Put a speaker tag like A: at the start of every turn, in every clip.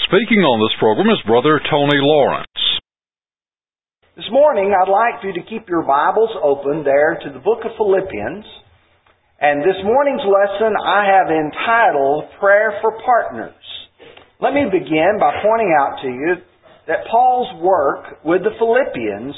A: Speaking on this program is Brother Tony Lawrence.
B: This morning, I'd like for you to keep your Bibles open there to the book of Philippians. And this morning's lesson I have entitled Prayer for Partners. Let me begin by pointing out to you that Paul's work with the Philippians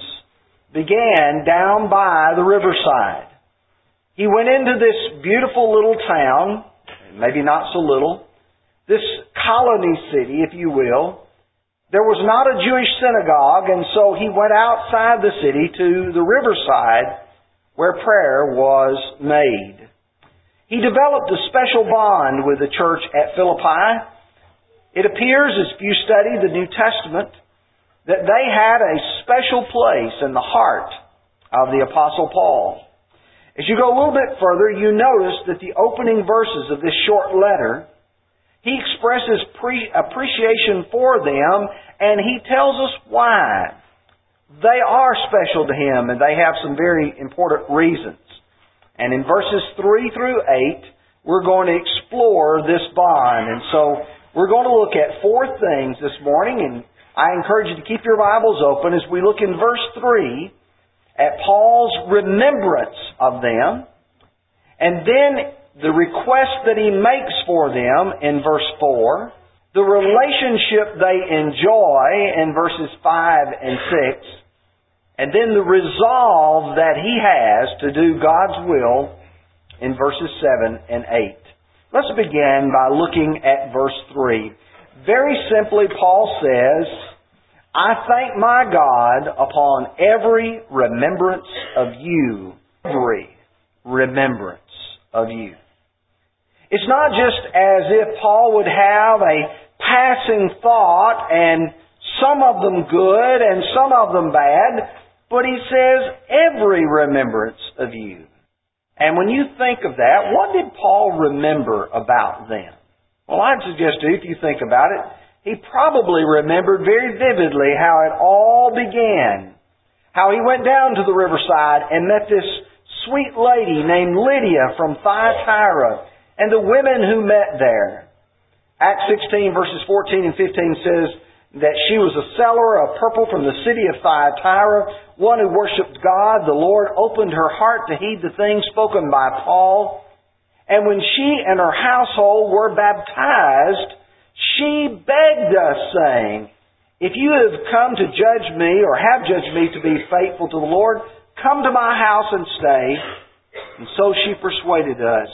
B: began down by the riverside. He went into this beautiful little town, maybe not so little, this colony city, if you will. There was not a Jewish synagogue, and so he went outside the city to the riverside where prayer was made. He developed a special bond with the church at Philippi. It appears, as you study the New Testament, that they had a special place in the heart of the Apostle Paul. As you go a little bit further, you notice that the opening verses of this short letter, he expresses appreciation for them, and he tells us why. They are special to him, and they have some very important reasons. And in verses 3 through 8, we're going to explore this bond. And so we're going to look at four things this morning, and I encourage you to keep your Bibles open as we look in verse 3 at Paul's remembrance of them, and then the request that he makes for them in verse 4, the relationship they enjoy in verses 5 and 6, and then the resolve that he has to do God's will in verses 7 and 8. Let's begin by looking at verse 3. Very simply, Paul says, I thank my God upon every remembrance of you. Every remembrance of you. It's not just as if Paul would have a passing thought and some of them good and some of them bad, but he says every remembrance of you. And when you think of that, what did Paul remember about them? Well, I'd suggest to you, if you think about it, he probably remembered very vividly how it all began. How he went down to the riverside and met this sweet lady named Lydia from Thyatira, and the women who met there. Acts 16 verses 14 and 15 says that she was a seller of purple from the city of Thyatira, one who worshipped God. The Lord opened her heart to heed the things spoken by Paul. And when she and her household were baptized, she begged us, saying, if you have come to judge me, or have judged me to be faithful to the Lord, come to my house and stay. And so she persuaded us.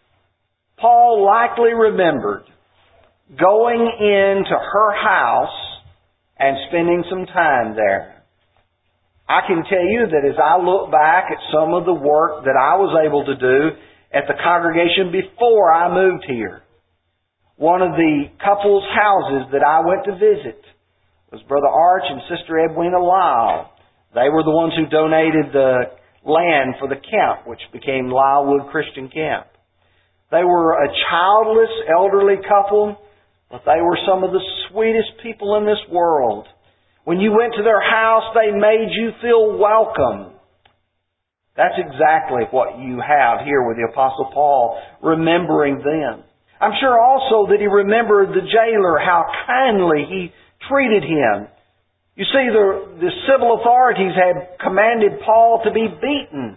B: Paul likely remembered going into her house and spending some time there. I can tell you that as I look back at some of the work that I was able to do at the congregation before I moved here, one of the couple's houses that I went to visit was Brother Arch and Sister Edwina Lyle. They were the ones who donated the land for the camp, which became Lylewood Christian Camp. They were a childless, elderly couple, but they were some of the sweetest people in this world. When you went to their house, they made you feel welcome. That's exactly what you have here with the Apostle Paul, remembering them. I'm sure also that he remembered the jailer, how kindly he treated him. You see, the civil authorities had commanded Paul to be beaten.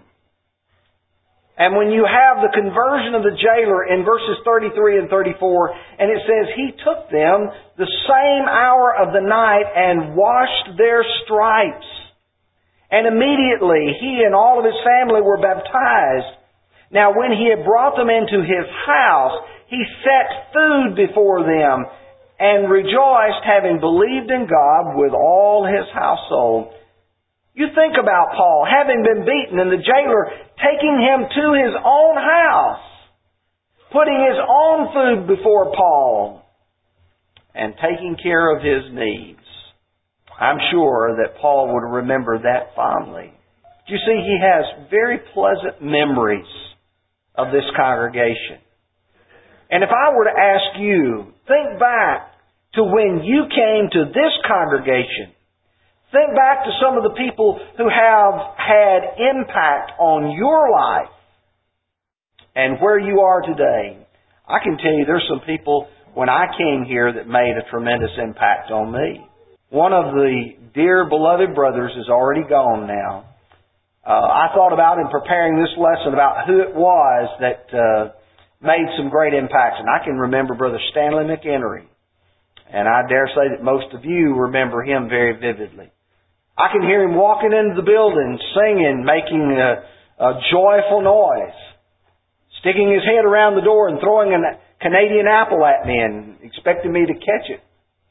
B: And when you have the conversion of the jailer in verses 33 and 34, and it says, he took them the same hour of the night and washed their stripes. And immediately he and all of his family were baptized. Now when he had brought them into his house, he set food before them and rejoiced, having believed in God with all his household. You think about Paul, having been beaten, and the jailer taking him to his own house, putting his own food before Paul, and taking care of his needs. I'm sure that Paul would remember that fondly. You see, he has very pleasant memories of this congregation. And if I were to ask you, think back to when you came to this congregation. Think back to some of the people who have had impact on your life and where you are today. I can tell you there's some people when I came here that made a tremendous impact on me. One of the dear beloved brothers is already gone now. I thought about in preparing this lesson about who it was that made some great impacts. And I can remember Brother Stanley McHenry. And I dare say that most of you remember him very vividly. I can hear him walking into the building, singing, making a joyful noise, sticking his head around the door and throwing a Canadian apple at me and expecting me to catch it.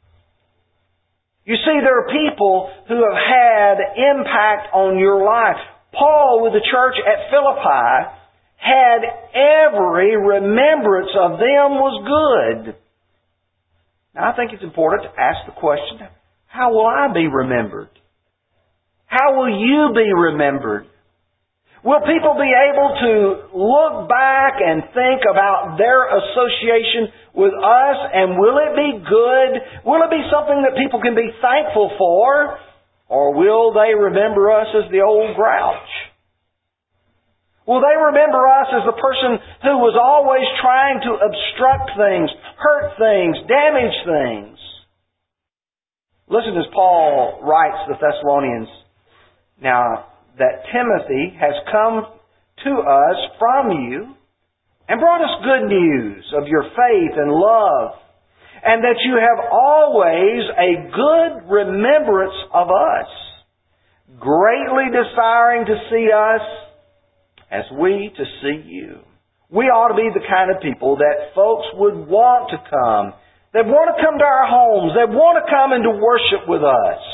B: You see, there are people who have had impact on your life. Paul, with the church at Philippi, had every remembrance of them was good. Now, I think it's important to ask the question, how will I be remembered? How will you be remembered? Will people be able to look back and think about their association with us, and will it be good? Will it be something that people can be thankful for? Or will they remember us as the old grouch? Will they remember us as the person who was always trying to obstruct things, hurt things, damage things? Listen as Paul writes to the Thessalonians, now that Timothy has come to us from you and brought us good news of your faith and love, and that you have always a good remembrance of us, greatly desiring to see us as we to see you. We ought to be the kind of people that folks would want to come. They'd want to come to our homes. They'd want to come and to worship with us.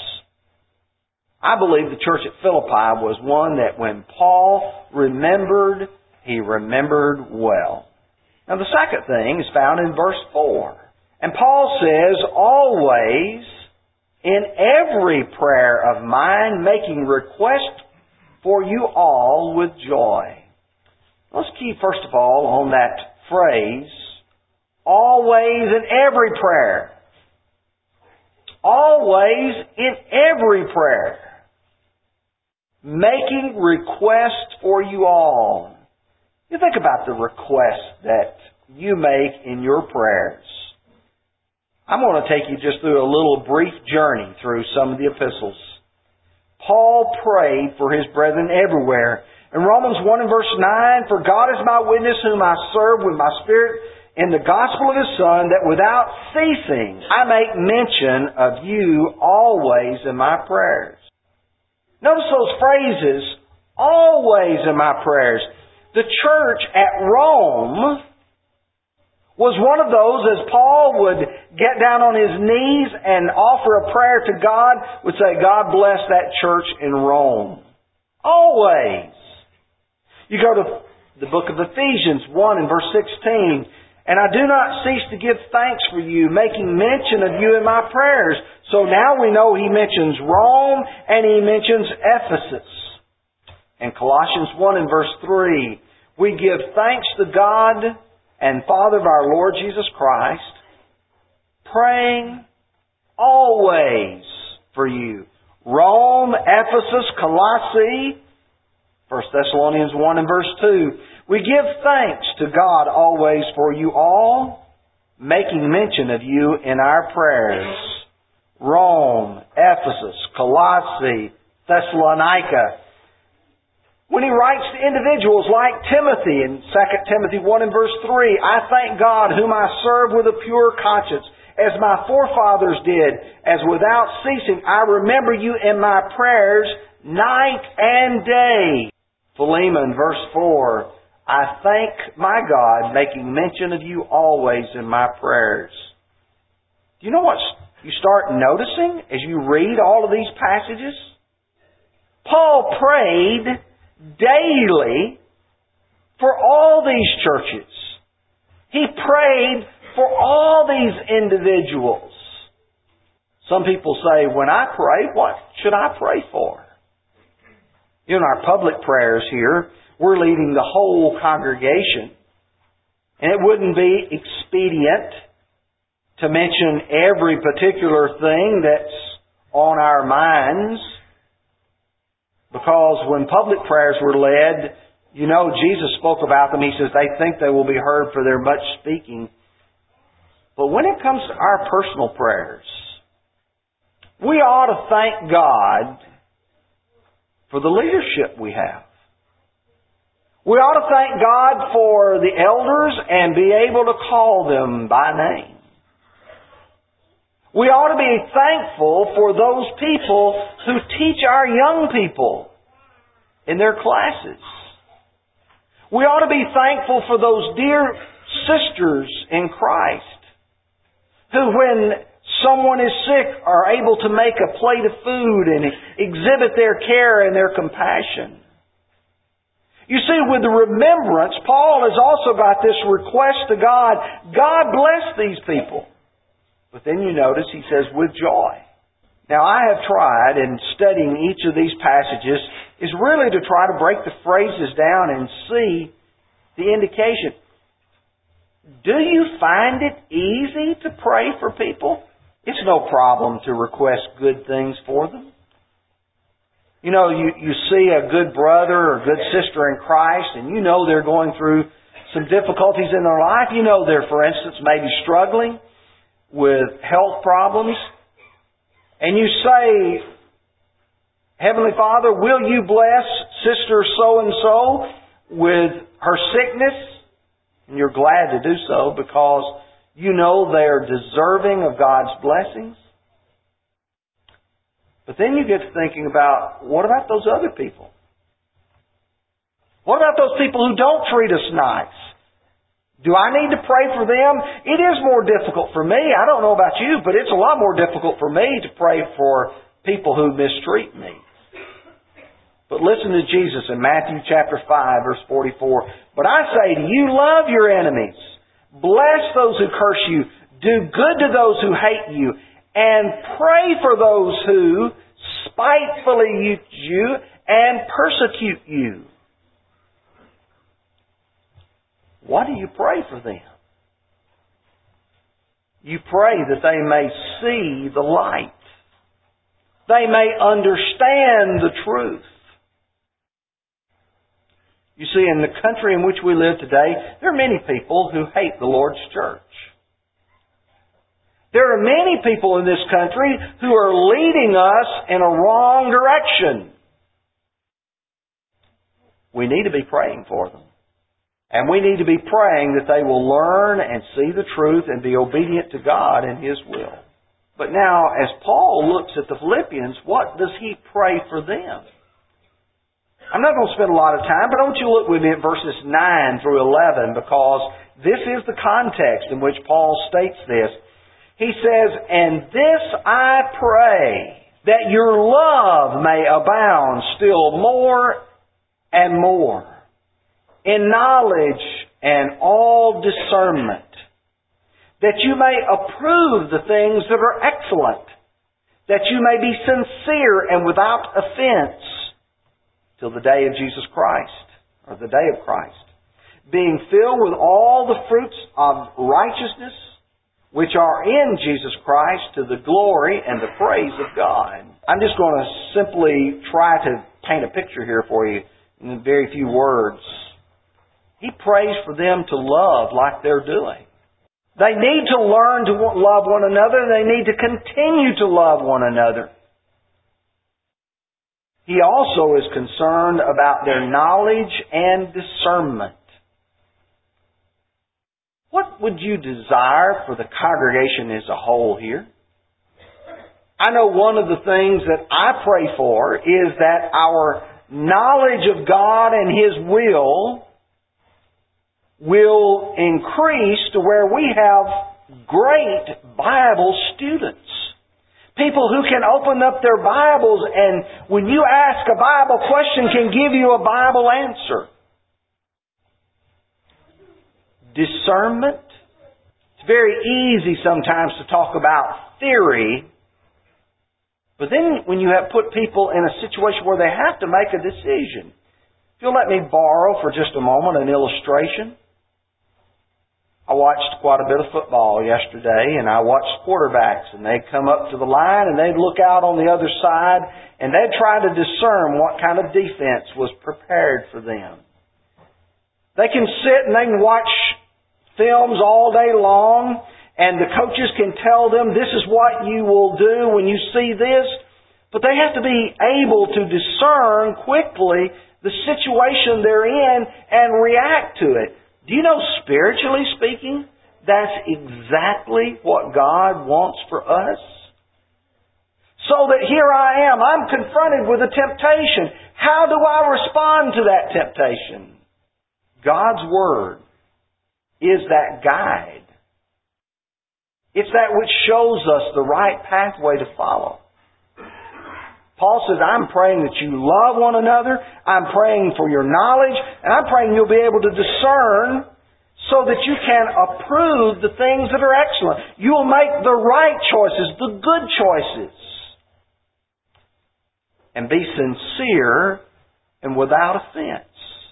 B: I believe the church at Philippi was one that when Paul remembered, he remembered well. Now the second thing is found in verse 4. And Paul says, always in every prayer of mine making request for you all with joy. Let's keep first of all on that phrase, always in every prayer. Always in every prayer. Making request for you all. You think about the requests that you make in your prayers. I'm going to take you just through a little brief journey through some of the epistles. Paul prayed for his brethren everywhere. In Romans 1 and verse 9, for God is my witness whom I serve with my spirit in the gospel of His Son, that without ceasing I make mention of you always in my prayers. Notice those phrases, always in my prayers. The church at Rome was one of those, as Paul would get down on his knees and offer a prayer to God, would say, God bless that church in Rome. Always. You go to the book of Ephesians 1 and verse 16, and I do not cease to give thanks for you, making mention of you in my prayers. So now we know he mentions Rome and he mentions Ephesus. In Colossians 1 and verse 3, we give thanks to God and Father of our Lord Jesus Christ, praying always for you. Rome, Ephesus, Colossae, 1 Thessalonians 1 and verse 2. We give thanks to God always for you all, making mention of you in our prayers. Rome, Ephesus, Colossae, Thessalonica. When he writes to individuals like Timothy in 2 Timothy 1 and verse 3, I thank God whom I serve with a pure conscience, as my forefathers did, as without ceasing I remember you in my prayers night and day. Philemon verse 4, I thank my God, making mention of you always in my prayers. Do you know what you start noticing as you read all of these passages? Paul prayed daily for all these churches. He prayed for all these individuals. Some people say, when I pray, what should I pray for? In our public prayers here, we're leading the whole congregation. And it wouldn't be expedient to mention every particular thing that's on our minds. Because when public prayers were led, you know, Jesus spoke about them. He says they think they will be heard for their much speaking. But when it comes to our personal prayers, we ought to thank God for the leadership we have. We ought to thank God for the elders and be able to call them by name. We ought to be thankful for those people who teach our young people in their classes. We ought to be thankful for those dear sisters in Christ who, when someone is sick, are able to make a plate of food and exhibit their care and their compassion. You see, with the remembrance, Paul has also got this request to God. God bless these people. But then you notice he says, with joy. Now I have tried in studying each of these passages is really to try to break the phrases down and see the indication. Do you find it easy to pray for people? It's no problem to request good things for them. You know, you see a good brother or good sister in Christ and you know they're going through some difficulties in their life. You know they're, for instance, maybe struggling with health problems. And you say, Heavenly Father, will you bless Sister so-and-so with her sickness? And you're glad to do so because you know they are deserving of God's blessings. But then you get to thinking about, what about those other people? What about those people who don't treat us nice? Do I need to pray for them? It is more difficult for me. I don't know about you, but it's a lot more difficult for me to pray for people who mistreat me. But listen to Jesus in Matthew chapter 5, verse 44. But I say to you, love your enemies. Bless those who curse you. Do good to those who hate you. And pray for those who spitefully use you and persecute you. What do you pray for them? You pray that they may see the light. They may understand the truth. You see, in the country in which we live today, there are many people who hate the Lord's church. There are many people in this country who are leading us in a wrong direction. We need to be praying for them. And we need to be praying that they will learn and see the truth and be obedient to God and His will. But now, as Paul looks at the Philippians, what does he pray for them? I'm not going to spend a lot of time, but I want you to look with me at verses 9 through 11 because this is the context in which Paul states this. He says, and this I pray, that your love may abound still more and more in knowledge and all discernment, that you may approve the things that are excellent, that you may be sincere and without offense till the day of Jesus Christ, or the day of Christ, being filled with all the fruits of righteousness, which are in Jesus Christ to the glory and the praise of God. I'm just going to simply try to paint a picture here for you in very few words. He prays for them to love like they're doing. They need to learn to love one another. They need to continue to love one another. He also is concerned about their knowledge and discernment. What would you desire for the congregation as a whole here? I know one of the things that I pray for is that our knowledge of God and His will increase to where we have great Bible students. People who can open up their Bibles and when you ask a Bible question can give you a Bible answer. Discernment. It's very easy sometimes to talk about theory, but then when you have put people in a situation where they have to make a decision. If you'll let me borrow for just a moment an illustration. I watched quite a bit of football yesterday, and I watched quarterbacks, and they'd come up to the line, and they'd look out on the other side, and they'd try to discern what kind of defense was prepared for them. They can sit and they can watch films all day long, And the coaches can tell them, this is what you will do when you see this. But they have to be able to discern quickly the situation they're in and react to it. Do you know, spiritually speaking, that's exactly what God wants for us? So that here I am, I'm confronted with a temptation. How do I respond to that temptation? God's Word is that guide. It's that which shows us the right pathway to follow. Paul says, I'm praying that you love one another. I'm praying for your knowledge. And I'm praying you'll be able to discern so that you can approve the things that are excellent. You will make the right choices, the good choices. And be sincere and without offense.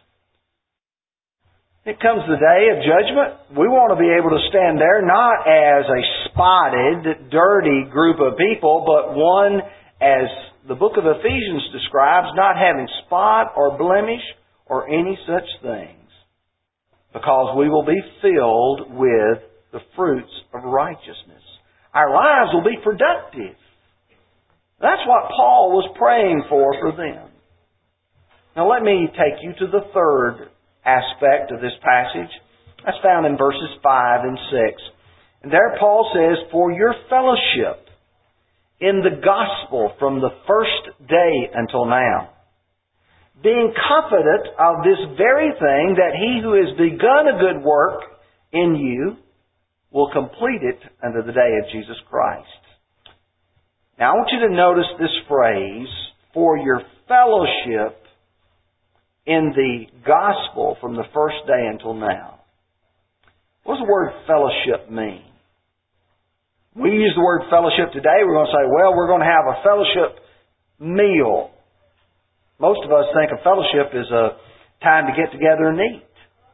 B: It comes the day of judgment. We want to be able to stand there not as a spotted, dirty group of people, but one, as the book of Ephesians describes, not having spot or blemish or any such things. Because we will be filled with the fruits of righteousness. Our lives will be productive. That's what Paul was praying for them. Now let me take you to the third aspect of this passage. That's found in verses 5 and 6. And there Paul says, for your fellowship in the gospel from the first day until now, being confident of this very thing, that he who has begun a good work in you will complete it unto the day of Jesus Christ. Now I want you to notice this phrase, for your fellowship in the gospel from the first day until now. What does the word fellowship mean? We use the word fellowship today. We're going to say, well, we're going to have a fellowship meal. Most of us think a fellowship is a time to get together and eat.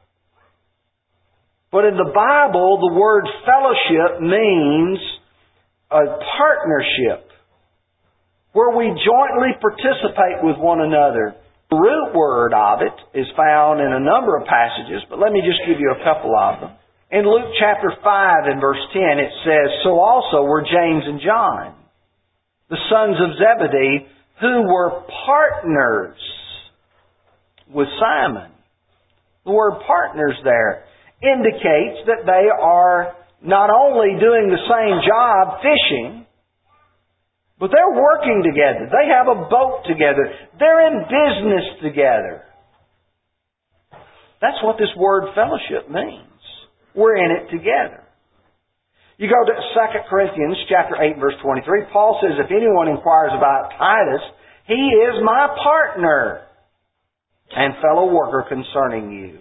B: But in the Bible, the word fellowship means a partnership where we jointly participate with one another. The root word of it is found in a number of passages, but let me just give you a couple of them. In Luke chapter 5 and verse 10 it says, so also were James and John, the sons of Zebedee, who were partners with Simon. The word partners there indicates that they are not only doing the same job, fishing, but they're working together. They have a boat together. They're in business together. That's what this word fellowship means. We're in it together. You go to 2 Corinthians chapter 8, verse 23. Paul says, if anyone inquires about Titus, he is my partner and fellow worker concerning you.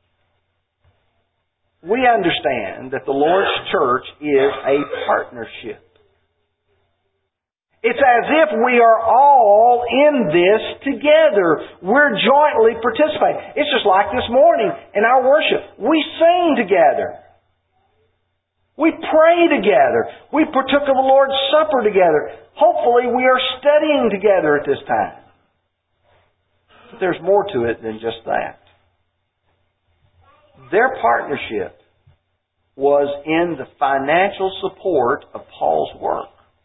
B: We understand that the Lord's church is a partnership. It's as if we are all in this together. We're jointly participating. It's just like this morning in our worship. We sing together. We pray together. We partook of the Lord's Supper together. Hopefully we are studying together at this time. But there's more to it than just that. Their partnership was in the financial support of Paul's work.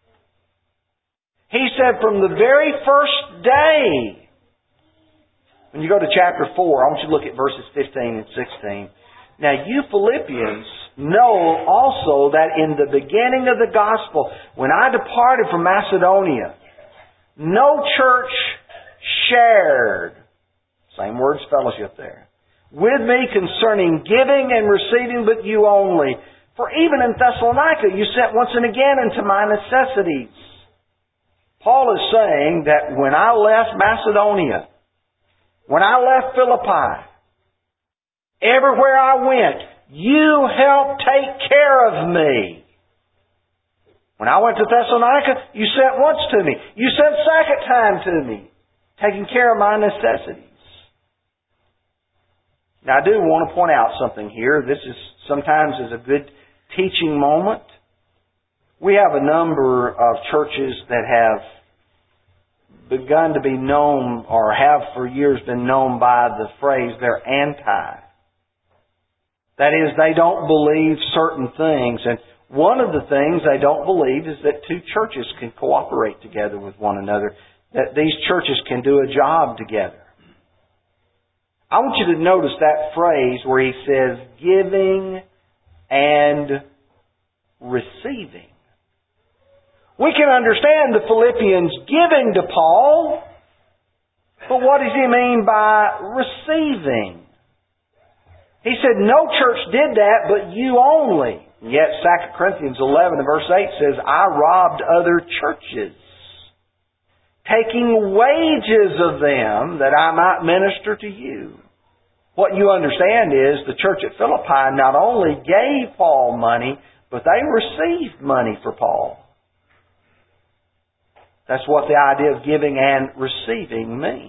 B: He said from the very first day, when you go to chapter 4, I want you to look at verses 15 and 16. Now you Philippians know also that in the beginning of the gospel, when I departed from Macedonia, no church shared, same words, fellowship there, with me concerning giving and receiving, but you only. For even in Thessalonica you sent once and again into my necessities. Paul is saying that when I left Macedonia, when I left Philippi, everywhere I went, you helped take care of me. When I went to Thessalonica, you sent once to me. You sent second time to me, taking care of my necessities. Now I do want to point out something here. This is sometimes is a good teaching moment. We have a number of churches that have begun to be known, or have for years been known by the phrase, they're anti. That is, they don't believe certain things. And One of the things they don't believe is that two churches can cooperate together with one another, that these churches can do a job together. I want you to notice that phrase where he says giving and receiving. We can understand the Philippians giving to Paul, but what does he mean by receiving? He said no church did that, but you only. Yet 2 Corinthians 11 and verse 8 says, I robbed other churches, taking wages of them that I might minister to you. What you understand is the church at Philippi not only gave Paul money, but they received money for Paul. That's what the idea of giving and receiving means.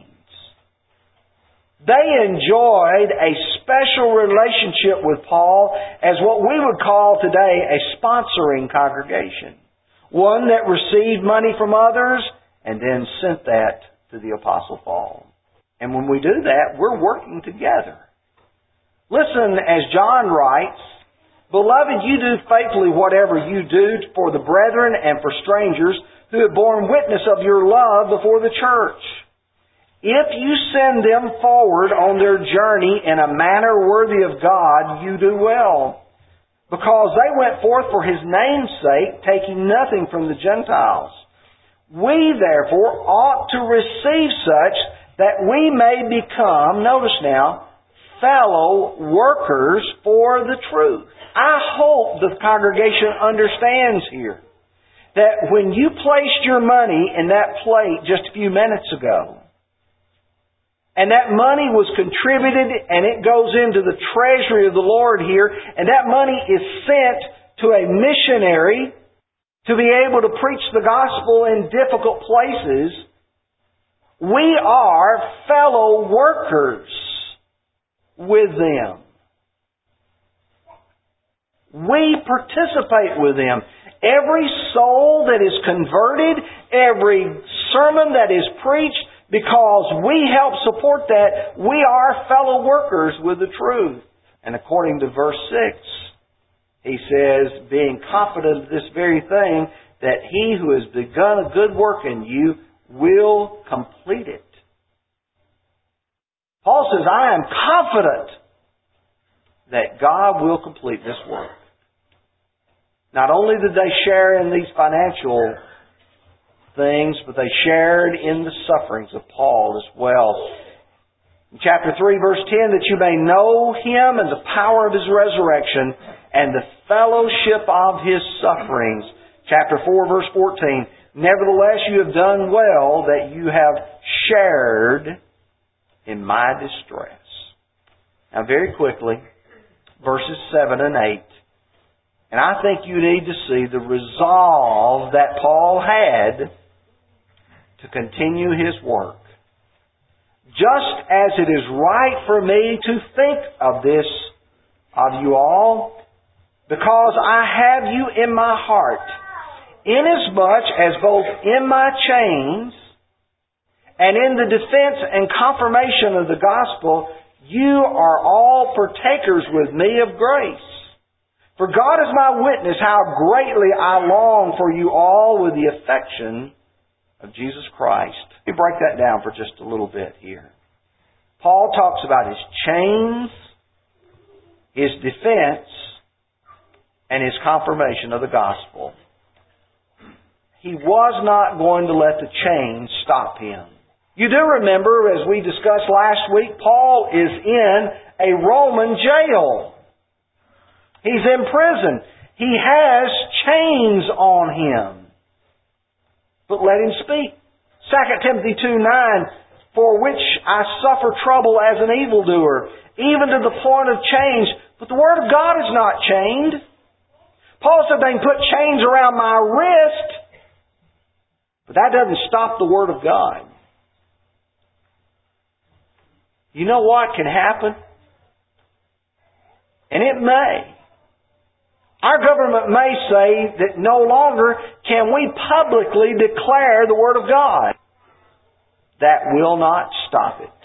B: They enjoyed a special relationship with Paul as what we would call today a sponsoring congregation. One that received money from others and then sent that to the Apostle Paul. And when we do that, we're working together. Listen, as John writes, Beloved, you do faithfully whatever you do for the brethren and for strangers who have borne witness of your love before the church. If you send them forward on their journey in a manner worthy of God, you do well. Because they went forth for His name's sake, taking nothing from the Gentiles. We, therefore, ought to receive such that we may become, notice now, fellow workers for the truth. I hope the congregation understands here that when you placed your money in that plate just a few minutes ago, and that money was contributed and it goes into the treasury of the Lord here, and that money is sent to a missionary to be able to preach the gospel in difficult places, we are fellow workers with them. We participate with them. Every soul that is converted, every sermon that is preached, because we help support that, we are fellow workers with the truth. And according to verse 6, he says, being confident of this very thing, that He who has begun a good work in you will complete it. Paul says, I am confident that God will complete this work. Not only did they share in these financial things, but they shared in the sufferings of Paul as well. In chapter 3, verse 10, that you may know Him and the power of His resurrection and the fellowship of His sufferings. Chapter 4, verse 14, nevertheless you have done well that you have shared in my distress. Now very quickly, verses 7 and 8. And I think you need to see the resolve that Paul had to continue his work. Just as it is right for me to think of this of you all, because I have you in my heart, inasmuch as both in my chains and in the defense and confirmation of the gospel, you are all partakers with me of grace. For God is my witness how greatly I long for you all with the affection of Jesus Christ. Let me break that down for just a little bit here. Paul talks about his chains, his defense, and his confirmation of the gospel. He was not going to let the chains stop him. You do remember, as we discussed last week, Paul is in a Roman jail. He's in prison. He has chains on him. But let him speak. 2 Timothy 2:9, for which I suffer trouble as an evildoer, even to the point of chains. But the Word of God is not chained. Paul said they can put chains around my wrist, but that doesn't stop the Word of God. You know what can happen? And it may. Our government may say that no longer can we publicly declare the Word of God. That will not stop it.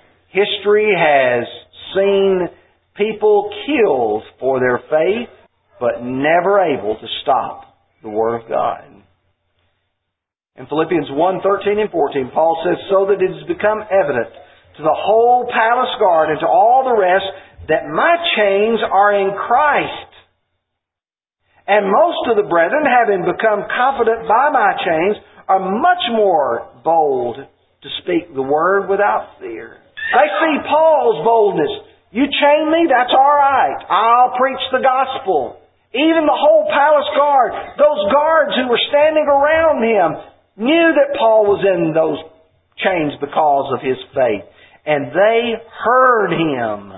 B: History has seen people killed for their faith. but never able to stop the Word of God. In Philippians 1:13 and 14, Paul says, "So that it has become evident to the whole palace guard and to all the rest that my chains are in Christ. And most of the brethren, having become confident by my chains, are much more bold to speak the Word without fear." They see Paul's boldness. You chain me, that's all right. I'll preach the gospel. Even the whole palace guard, those guards who were standing around him, knew that Paul was in those chains because of his faith. And they heard him.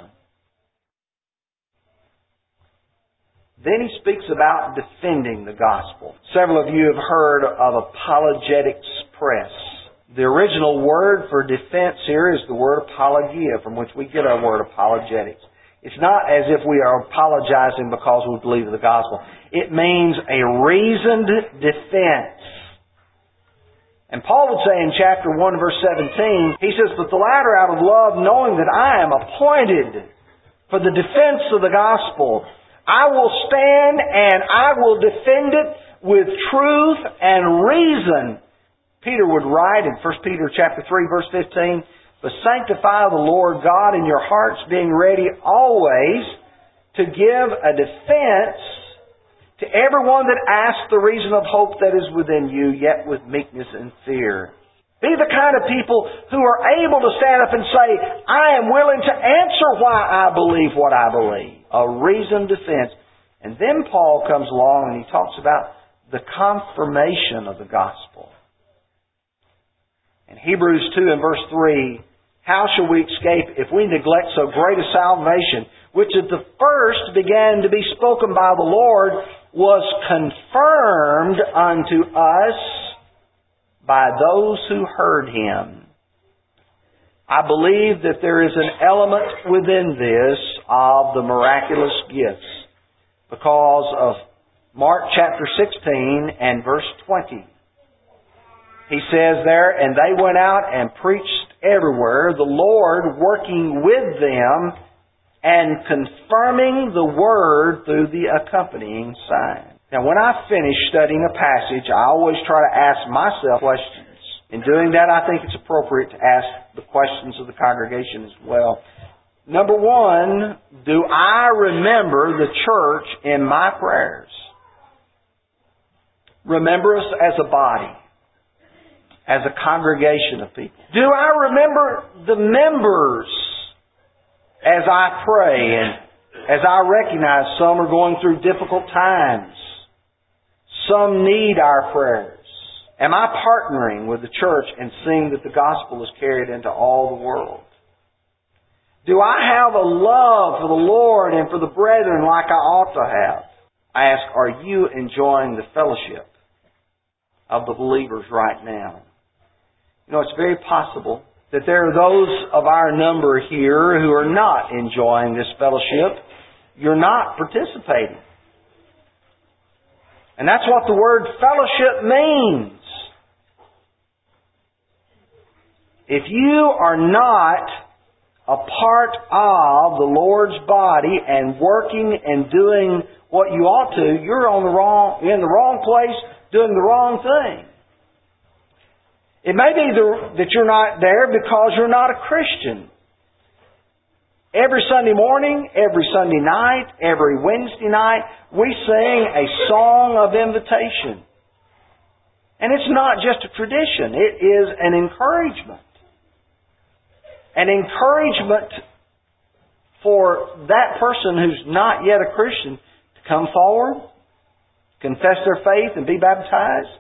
B: Then he speaks about defending the gospel. Several of you have heard of apologetics press. The original word for defense here is the word apologia, from which we get our word apologetics. It's not as if we are apologizing because we believe in the gospel. It means a reasoned defense. And Paul would say in chapter 1, verse 17, he says, "But the latter out of love, knowing that I am appointed for the defense of the gospel, I will stand and I will defend it with truth and reason." Peter would write in 1 Peter chapter 3, verse 15, "But sanctify the Lord God in your hearts, being ready always to give a defense to everyone that asks the reason of hope that is within you, yet with meekness and fear." Be the kind of people who are able to stand up and say, "I am willing to answer why I believe what I believe." A reasoned defense. And then Paul comes along and he talks about the confirmation of the gospel. In Hebrews 2 and verse 3, "How shall we escape if we neglect so great a salvation, which at the first began to be spoken by the Lord, was confirmed unto us by those who heard him?" I believe that there is an element within this of the miraculous gifts because of Mark chapter 16 and verse 20. He says there, "And they went out and preached everywhere, the Lord working with them and confirming the word through the accompanying sign." Now, when I finish studying a passage, I always try to ask myself questions. In doing that, I think it's appropriate to ask the questions of the congregation as well. Number one, do I remember the church in my prayers? Remember us as a body, as a congregation of people. Do I remember the members as I pray and as I recognize some are going through difficult times? Some need our prayers. Am I partnering with the church and seeing that the gospel is carried into all the world? Do I have a love for the Lord and for the brethren like I ought to have? I ask, are you enjoying the fellowship of the believers right now? You know, it's very possible that there are those of our number here who are not enjoying this fellowship. You're not participating. And that's what the word fellowship means. If you are not a part of the Lord's body and working and doing what you ought to, you're in the wrong place doing the wrong thing. It may be that you're not there because you're not a Christian. Every Sunday morning, every Sunday night, every Wednesday night, we sing a song of invitation. And it's not just a tradition, it is an encouragement. An encouragement for that person who's not yet a Christian to come forward, confess their faith, and be baptized.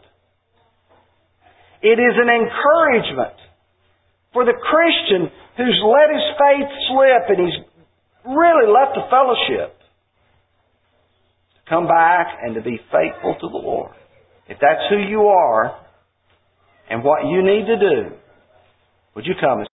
B: It is an encouragement for the Christian who's let his faith slip and he's really left the fellowship to come back and to be faithful to the Lord. If that's who you are and what you need to do, would you come and